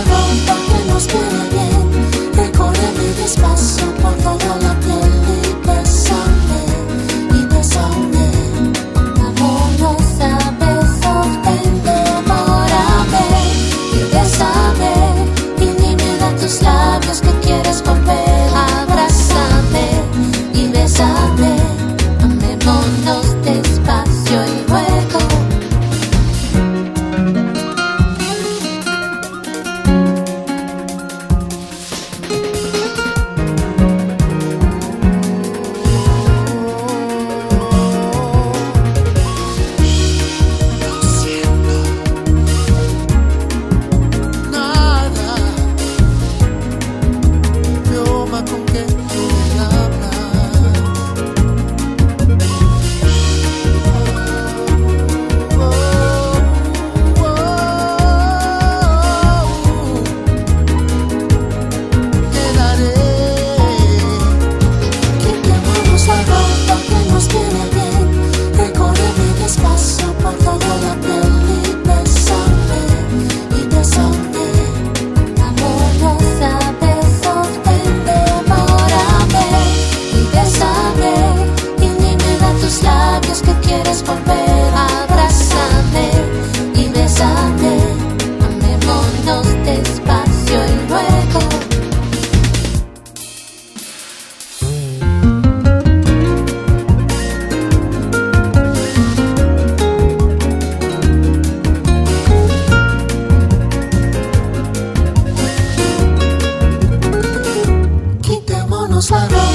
ropa que nos quede bien. Recórreme despacio por toda la piel y bésame, y bésame. Vámonos a besos, ven, devórame y bésame. Y dime de tus labios que quieres volver. Abrázame y bésame. Amémonos despacio y luego. Que quieres volver, abrázame y bésame, amémonos despacio y luego. Quitémonos la ropa.